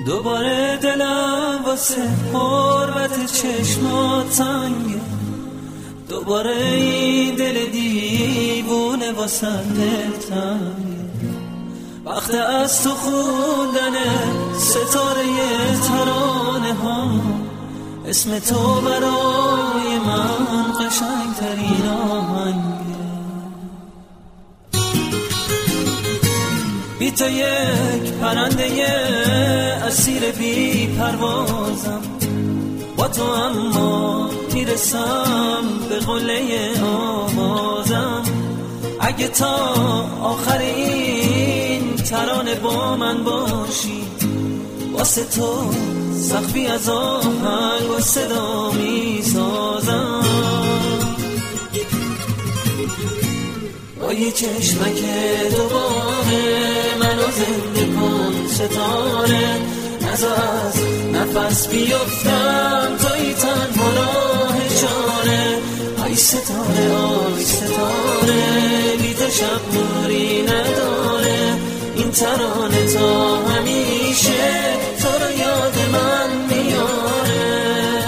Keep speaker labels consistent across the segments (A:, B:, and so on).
A: دوباره دلم واسه حرمت چشمات تنگه، دوباره این دل دیوونه واسه دلتنگه. وقت از تو خوندن ستاره ترانه ها، اسم تو برای من قشنگترین آهنگه. بی تو یک پرنده اسیر بی پروازم، با تو اما میرسم به قله آوازم. اگه تا آخر این ترانه با من باشی، واسه تو سقفی از آهنگ و صدا میسازم. با یه چشمک دوباره منو زنده کن ستاره، نذار از نفس بیفتم توی تنها راه چاره. آی ستاره آی ستاره، بی تو شب نوری نداره. این ترانه تا همیشه تو رو یاد من میاره.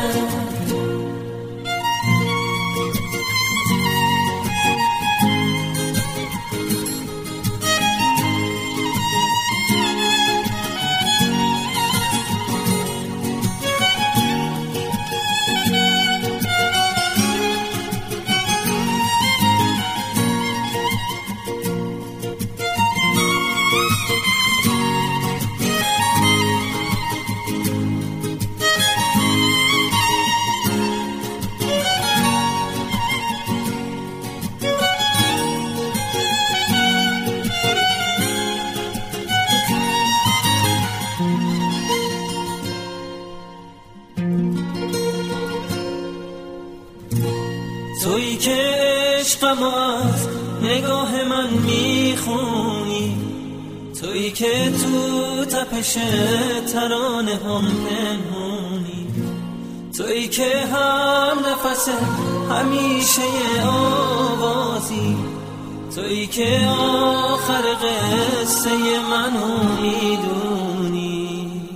A: تویی که عشقم از نگاه من میخونی، تویی که تو تپش ترانه هم پنهونی، تویی که هم نفس همیشه آوازی، تویی که آخر قصه منو میدونی.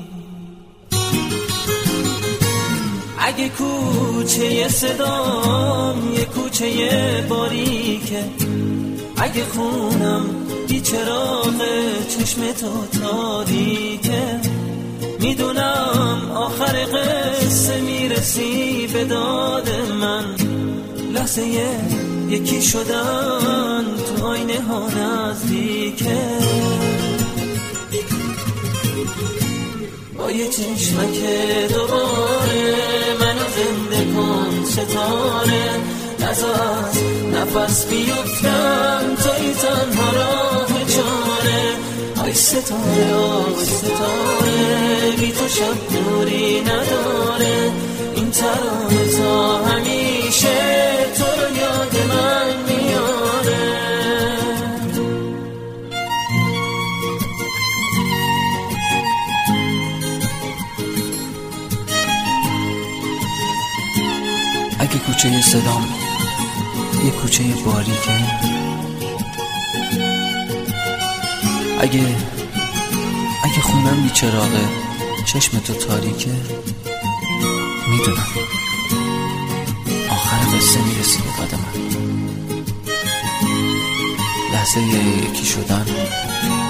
A: اگه کوچه صدام یه کوچه باریکه، اگه خونم بی چراغ چشم تو تاریکه، میدونم آخر قصه میرسی به داد من. لحظه یکی شدن تو آینه ها نزدیکه. با یه چشمک دوباره منو زنده کن ستاره، نذار از نفس بیفتم توی تنها راه چاره. آی ستاره آی ستاره، بی تو شب نوری نداره. این ترانه تا همیشه تو رو یاد من میاره.
B: اگه کوچه صدام یه کوچه باریکه، اگه خونم بی چراغه چشم تو تاریکه، میدونم آخر قصه میرسی به داد من. لحظه یکی شدن